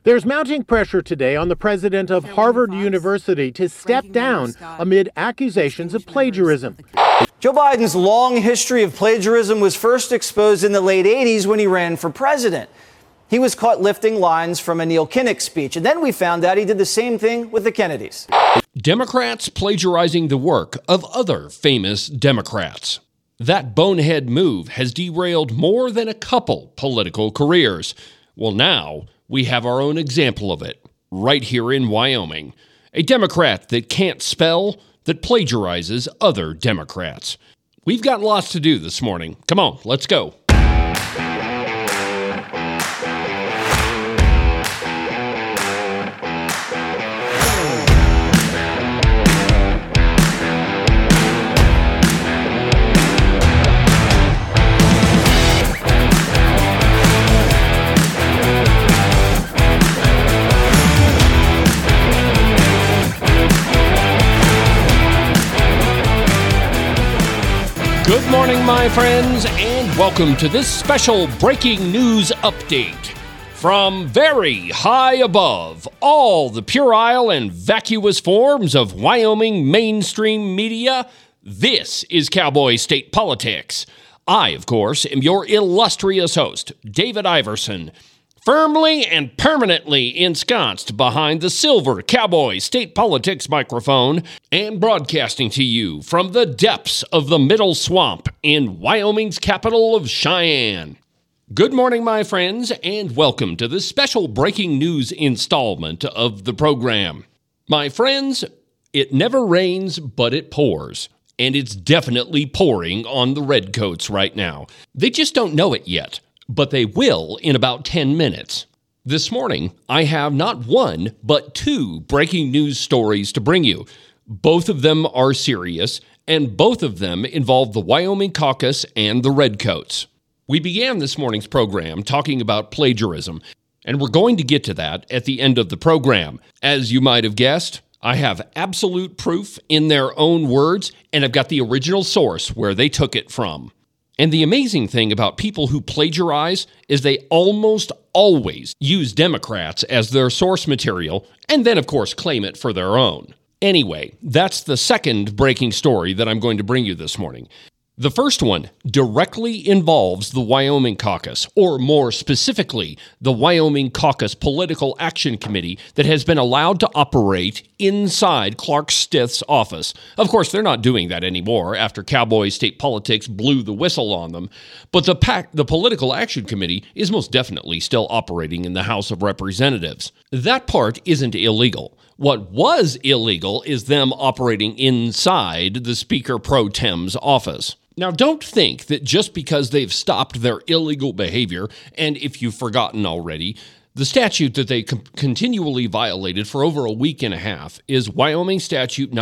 There's mounting pressure today on the president of Harvard University to step down amid accusations of plagiarism. Joe Biden's long history of plagiarism was first exposed in the late 80s when he ran for president. He was caught lifting lines from a Neil Kinnock speech, and then we found out he did the same thing with the Kennedys. Democrats plagiarizing the work of other famous Democrats. That bonehead move has derailed more than a couple political careers. Well, now we have our own example of it, right here in Wyoming. A Democrat that can't spell, that plagiarizes other Democrats. We've got lots to do this morning. Come on, let's go. Good morning, my friends, and welcome to this special breaking news update. From very high above all the puerile and vacuous forms of Wyoming mainstream media, this is Cowboy State Politics. I, of course, am your illustrious host, David Iverson, firmly and permanently ensconced behind the silver Cowboy State Politics microphone and broadcasting to you from the depths of the Middle Swamp in Wyoming's capital of Cheyenne. Good morning, my friends, and welcome to this special breaking news installment of the program. My friends, it never rains, but it pours. And it's definitely pouring on the Redcoats right now. They just don't know it yet, but they will in about 10 minutes. This morning, I have not one, but two breaking news stories to bring you. Both of them are serious, and both of them involve the Wyoming caucus and the Redcoats. We began this morning's program talking about plagiarism, and we're going to get to that at the end of the program. As you might have guessed, I have absolute proof in their own words, and I've got the original source where they took it from. And the amazing thing about people who plagiarize is they almost always use Democrats as their source material and then, of course, claim it for their own. Anyway, that's the second breaking story that I'm going to bring you this morning. The first one directly involves the Wyoming caucus, or more specifically, the Wyoming Caucus Political Action Committee that has been allowed to operate inside Clark Stith's office. Of course, they're not doing that anymore after Cowboy State Politics blew the whistle on them, but the Political Action Committee is most definitely still operating in the House of Representatives. That part isn't illegal. What was illegal is them operating inside the Speaker Pro Tem's office. Now, don't think that just because they've stopped their illegal behavior, and if you've forgotten already, the statute that they continually violated for over a week and a half is Wyoming Statute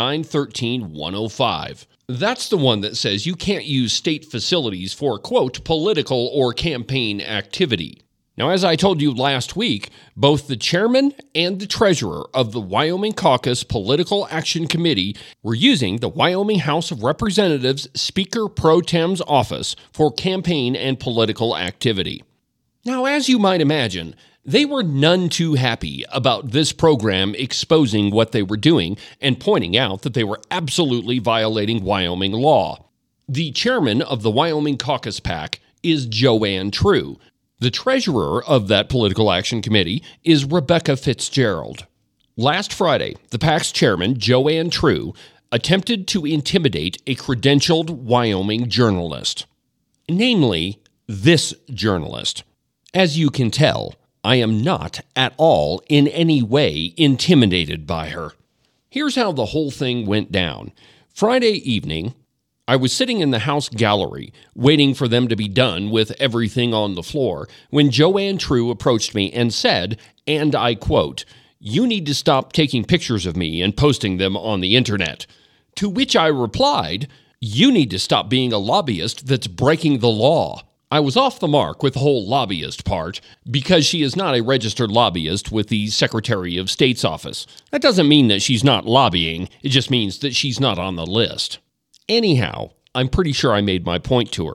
913-105. That's the one that says you can't use state facilities for, quote, political or campaign activity. Now, as I told you last week, both the chairman and the treasurer of the Wyoming Caucus Political Action Committee were using the Wyoming House of Representatives Speaker Pro Tem's office for campaign and political activity. Now, as you might imagine, they were none too happy about this program exposing what they were doing and pointing out that they were absolutely violating Wyoming law. The chairman of the Wyoming Caucus PAC is Joanne True. The treasurer of that political action committee is Rebecca Fitzgerald. Last Friday, the PAC's chairman, Joanne True, attempted to intimidate a credentialed Wyoming journalist. Namely, this journalist. As you can tell, I am not at all in any way intimidated by her. Here's how the whole thing went down. Friday evening, I was sitting in the House gallery, waiting for them to be done with everything on the floor, when Joanne True approached me and said, and I quote, "You need to stop taking pictures of me and posting them on the internet." To which I replied, "You need to stop being a lobbyist that's breaking the law." I was off the mark with the whole lobbyist part because she is not a registered lobbyist with the Secretary of State's office. That doesn't mean that she's not lobbying, it just means that she's not on the list. Anyhow, I'm pretty sure I made my point to her.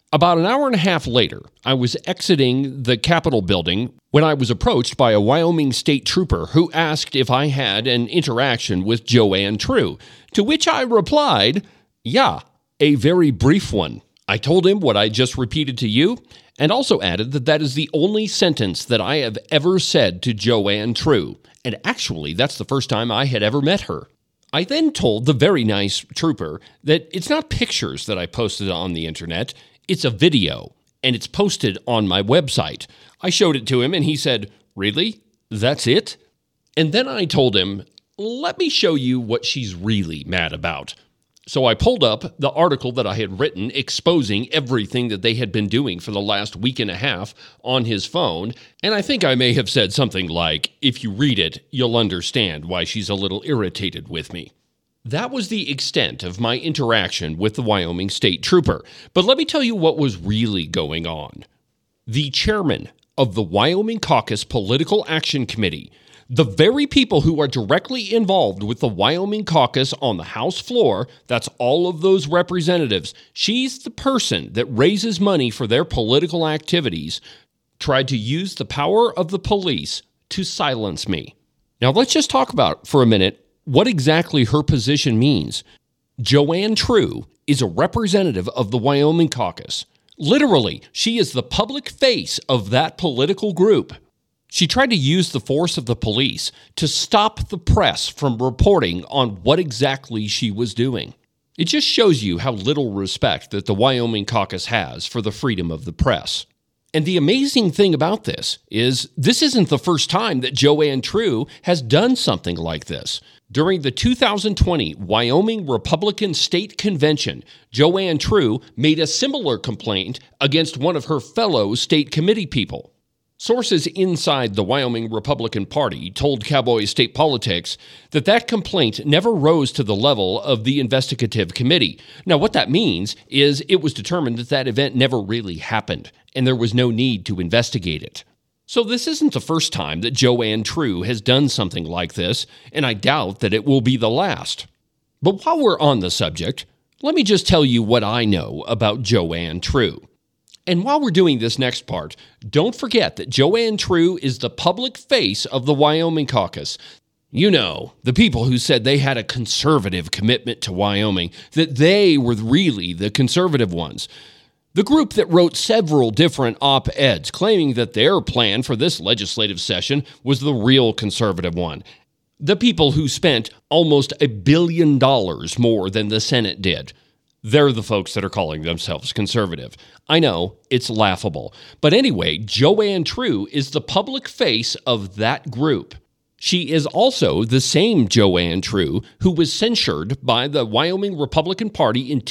About an hour and a half later, I was exiting the Capitol building when I was approached by a Wyoming state trooper who asked if I had an interaction with Joanne True, to which I replied, yeah, a very brief one. I told him what I just repeated to you, and also added that that is the only sentence that I have ever said to Joanne True, and actually that's the first time I had ever met her. I then told the very nice trooper that it's not pictures that I posted on the internet, it's a video, and it's posted on my website. I showed it to him, and he said, really? That's it? And then I told him, let me show you what she's really mad about. So I pulled up the article that I had written exposing everything that they had been doing for the last week and a half on his phone, and I think I may have said something like, if you read it, you'll understand why she's a little irritated with me. That was the extent of my interaction with the Wyoming State Trooper. But let me tell you what was really going on. The chairman of the Wyoming Caucus Political Action Committee, the very people who are directly involved with the Wyoming Caucus on the House floor, that's all of those representatives, she's the person that raises money for their political activities, tried to use the power of the police to silence me. Now let's just talk about for a minute what exactly her position means. Joanne True is a representative of the Wyoming Caucus. Literally, she is the public face of that political group. She tried to use the force of the police to stop the press from reporting on what exactly she was doing. It just shows you how little respect that the Wyoming Caucus has for the freedom of the press. And the amazing thing about this isn't the first time that Joanne True has done something like this. During the 2020 Wyoming Republican State Convention, Joanne True made a similar complaint against one of her fellow state committee people. Sources inside the Wyoming Republican Party told Cowboy State Politics that that complaint never rose to the level of the investigative committee. Now, what that means is it was determined that that event never really happened, and there was no need to investigate it. So this isn't the first time that Joanne True has done something like this, and I doubt that it will be the last. But while we're on the subject, let me just tell you what I know about Joanne True. And while we're doing this next part, don't forget that Joanne True is the public face of the Wyoming Caucus. You know, the people who said they had a conservative commitment to Wyoming, that they were really the conservative ones. The group that wrote several different op-eds claiming that their plan for this legislative session was the real conservative one. The people who spent almost $1 billion more than the Senate did. They're the folks that are calling themselves conservative. I know, it's laughable. But anyway, Joanne True is the public face of that group. She is also the same Joanne True who was censured by the Wyoming Republican Party in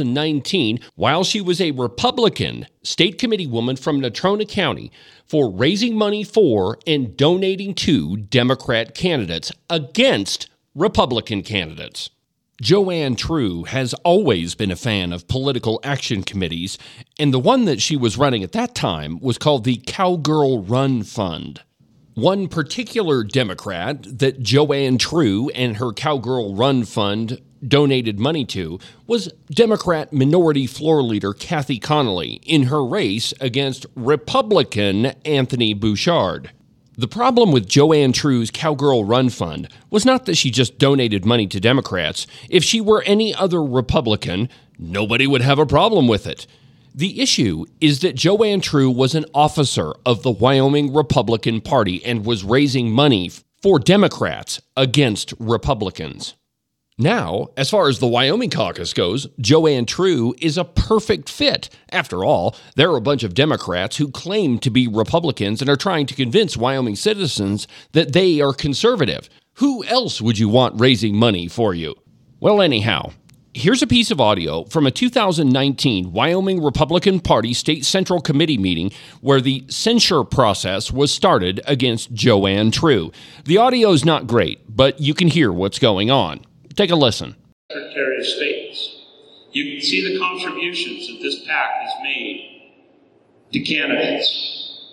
2019 while she was a Republican state committee woman from Natrona County for raising money for and donating to Democrat candidates against Republican candidates. Joanne True has always been a fan of political action committees, and the one that she was running at that time was called the Cowgirl Run Fund. One particular Democrat that Joanne True and her Cowgirl Run Fund donated money to was Democrat Minority Floor Leader Kathy Connolly in her race against Republican Anthony Bouchard. The problem with Joanne True's Cowgirl Run Fund was not that she just donated money to Democrats. If she were any other Republican, nobody would have a problem with it. The issue is that Joanne True was an officer of the Wyoming Republican Party and was raising money for Democrats against Republicans. Now, as far as the Wyoming caucus goes, Joanne True is a perfect fit. After all, there are a bunch of Democrats who claim to be Republicans and are trying to convince Wyoming citizens that they are conservative. Who else would you want raising money for you? Well, anyhow, here's a piece of audio from a 2019 Wyoming Republican Party State Central Committee meeting where the censure process was started against Joanne True. The audio is not great, but you can hear what's going on. Take a listen. Secretary of State, you can see the contributions that this PAC has made to candidates.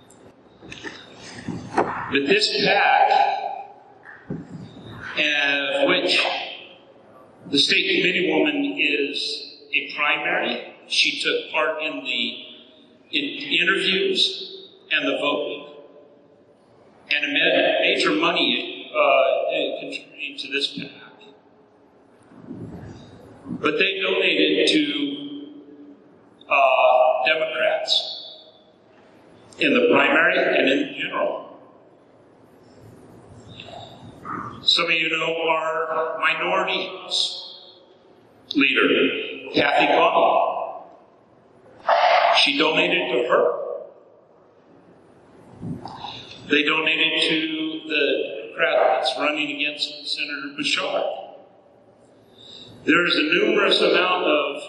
But this PAC, which the state committee woman is a primary, She took part in the interviews and the voting, and major money contributing to this PAC. But they donated to Democrats in the primary and in general. Some of you know our minority house leader, Kathy Conley. She donated to her. They donated to the Democrat that's running against Senator Bouchard. There's a numerous amount of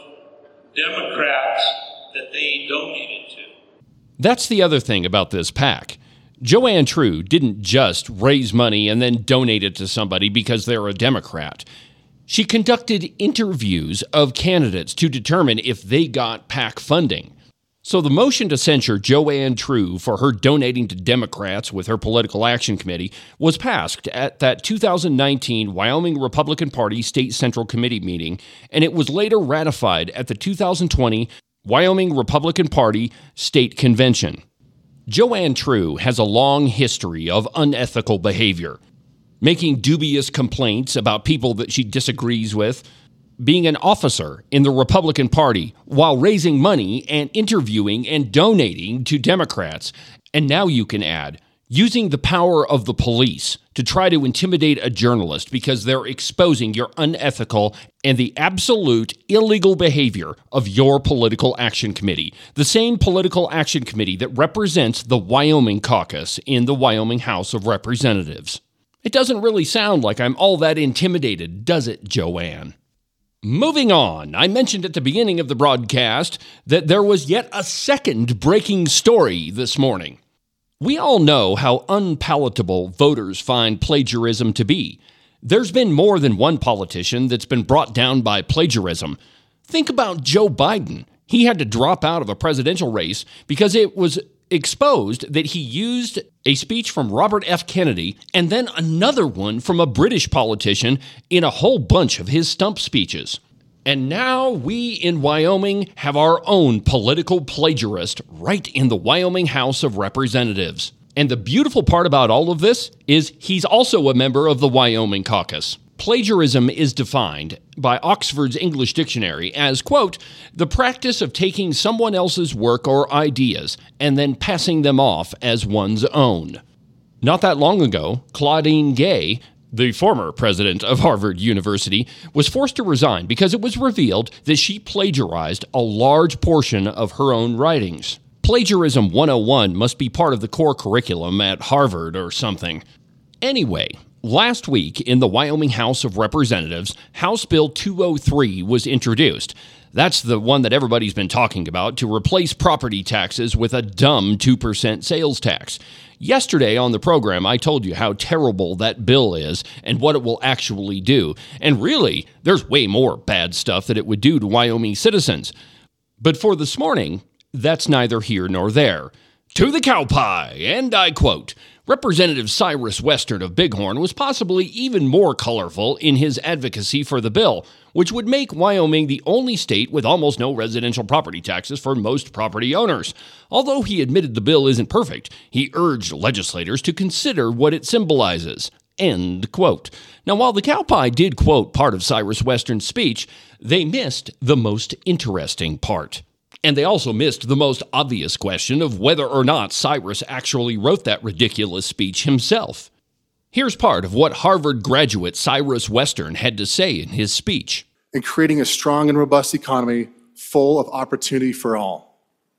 Democrats that they donated to. That's the other thing about this PAC. Joanne True didn't just raise money and then donate it to somebody because they're a Democrat. She conducted interviews of candidates to determine if they got PAC funding. So the motion to censure Joanne True for her donating to Democrats with her political action committee was passed at that 2019 Wyoming Republican Party State Central Committee meeting, and it was later ratified at the 2020 Wyoming Republican Party State Convention. Joanne True has a long history of unethical behavior, making dubious complaints about people that she disagrees with, being an officer in the Republican Party while raising money and interviewing and donating to Democrats. And now you can add, using the power of the police to try to intimidate a journalist because they're exposing your unethical and the absolute illegal behavior of your political action committee, the same political action committee that represents the Wyoming caucus in the Wyoming House of Representatives. It doesn't really sound like I'm all that intimidated, does it, Joanne? Moving on, I mentioned at the beginning of the broadcast that there was yet a second breaking story this morning. We all know how unpalatable voters find plagiarism to be. There's been more than one politician that's been brought down by plagiarism. Think about Joe Biden. He had to drop out of a presidential race because it was exposed that he used a speech from Robert F. Kennedy and then another one from a British politician in a whole bunch of his stump speeches. And now we in Wyoming have our own political plagiarist right in the Wyoming House of Representatives. And the beautiful part about all of this is he's also a member of the Wyoming caucus. Plagiarism is defined by Oxford's English Dictionary as, quote, the practice of taking someone else's work or ideas and then passing them off as one's own. Not that long ago, Claudine Gay, the former president of Harvard University, was forced to resign because it was revealed that she plagiarized a large portion of her own writings. Plagiarism 101 must be part of the core curriculum at Harvard or something. Anyway, last week in the Wyoming House of Representatives, House Bill 203 was introduced. That's the one that everybody's been talking about to replace property taxes with a dumb 2% sales tax. Yesterday on the program, I told you how terrible that bill is and what it will actually do. And really, there's way more bad stuff that it would do to Wyoming citizens. But for this morning, that's neither here nor there. To the cow pie, and I quote, Representative Cyrus Western of Bighorn was possibly even more colorful in his advocacy for the bill, which would make Wyoming the only state with almost no residential property taxes for most property owners. Although he admitted the bill isn't perfect, he urged legislators to consider what it symbolizes. End quote. Now, while the cow pie did quote part of Cyrus Western's speech, they missed the most interesting part. And they also missed the most obvious question of whether or not Cyrus actually wrote that ridiculous speech himself. Here's part of what Harvard graduate Cyrus Western had to say in his speech. In creating a strong and robust economy full of opportunity for all.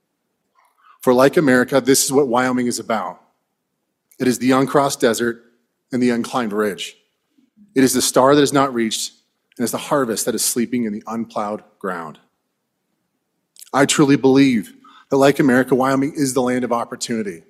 For like America, this is what Wyoming is about. It is the uncrossed desert and the unclimbed ridge. It is the star that is not reached, and is the harvest that is sleeping in the unplowed ground. I truly believe that, like America, Wyoming is the land of opportunity.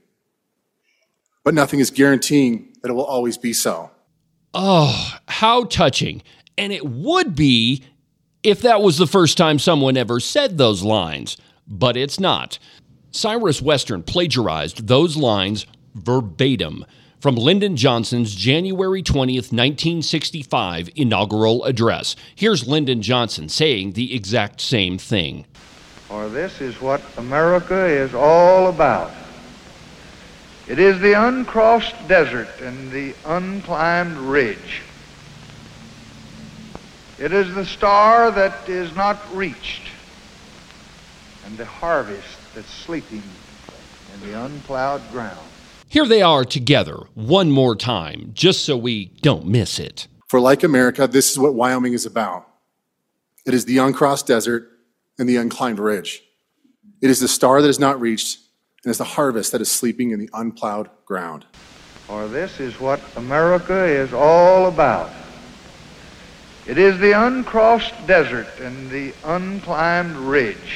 But nothing is guaranteeing that it will always be so. Oh, how touching. And it would be if that was the first time someone ever said those lines. But it's not. Cyrus Western plagiarized those lines verbatim from Lyndon Johnson's January 20th, 1965 inaugural address. Here's Lyndon Johnson saying the exact same thing. For this is what America is all about. It is the uncrossed desert and the unclimbed ridge. It is the star that is not reached and the harvest that's sleeping in the unplowed ground. Here they are together one more time, just so we don't miss it. For like America, this is what Wyoming is about. It is the uncrossed desert and the unclimbed ridge. It is the star that is not reached, and it's the harvest that is sleeping in the unplowed ground. For this is what America is all about. It is the uncrossed desert and the unclimbed ridge.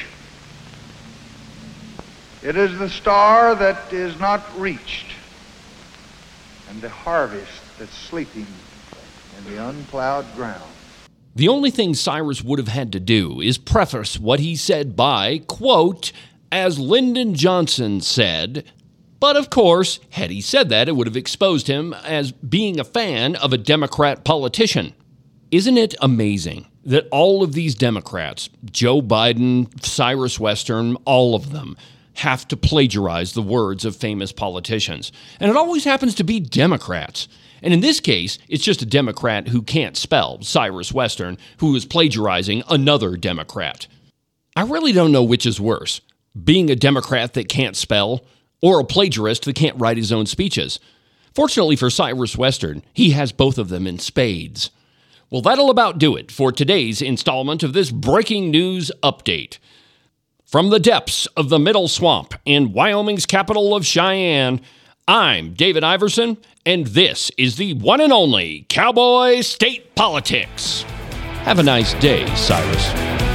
It is the star that is not reached and the harvest that's sleeping in the unplowed ground. The only thing Cyrus would have had to do is preface what he said by, quote, as Lyndon Johnson said. But of course, had he said that, it would have exposed him as being a fan of a Democrat politician. Isn't it amazing that all of these Democrats, Joe Biden, Cyrus Western, all of them, have to plagiarize the words of famous politicians? And it always happens to be Democrats. And in this case, it's just a Democrat who can't spell, Cyrus Western, who is plagiarizing another Democrat. I really don't know which is worse, being a Democrat that can't spell or a plagiarist that can't write his own speeches. Fortunately for Cyrus Western, he has both of them in spades. Well, that'll about do it for today's installment of this breaking news update. From the depths of the Middle Swamp in Wyoming's capital of Cheyenne, I'm David Iverson, and this is the one and only Cowboy State Politics. Have a nice day, Cyrus.